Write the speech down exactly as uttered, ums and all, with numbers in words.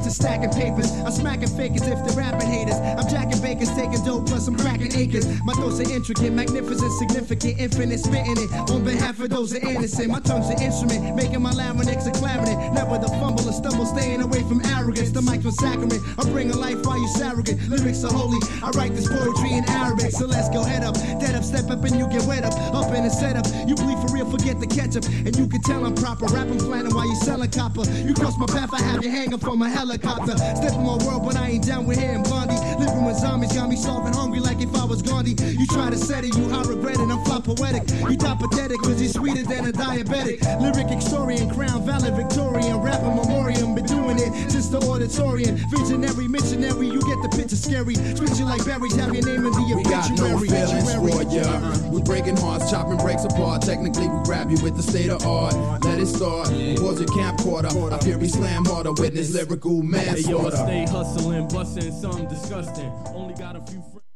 to stacking papers. I'm smacking fakers if they're rapping haters. I'm jacking bakers, taking dope, plus I'm cracking acres. My thoughts are intricate, magnificent, significant, infinite, spitting it on behalf of those that are innocent. My tongue's an instrument, making my larynx a clarinet. Never the fumble or stumble, staying away from arrogance. The mic's a sacrament. I bring a life while you surrogate. Lyrics are holy. I write this poetry in Arabic, so let's go head up, dead up, step up, and you get wet up. Up in the setup, you bleed for real, forget the ketchup, and you can tell I'm proper. Rapping platinum while you selling copper. You cross my path, I have you hanging from a helicopter. Step in my world, but I ain't down with him. Blondie, living with zombies, got me soft and hungry like if I was Gandhi. You try to set it, you I regret it. I'm fly poetic. You die pathetic, cause you're sweeter than a diabetic. Lyric historian, crown, valid Victorian, rapper memoriam. Been doing it since the auditorium. Visionary, missionary, you get the picture scary. Switch you like berries, have your name in the obituary. We got no feelings for ya. Uh-huh. We breaking hearts, chopping breaks apart. Technically, we grab you with the state of art. Let it start. Was your camcorder? I fear we slam harder. Witness lyrical manslaughter. Hey, yo, stay hustling, busting, something disgusting. Only got a few friends.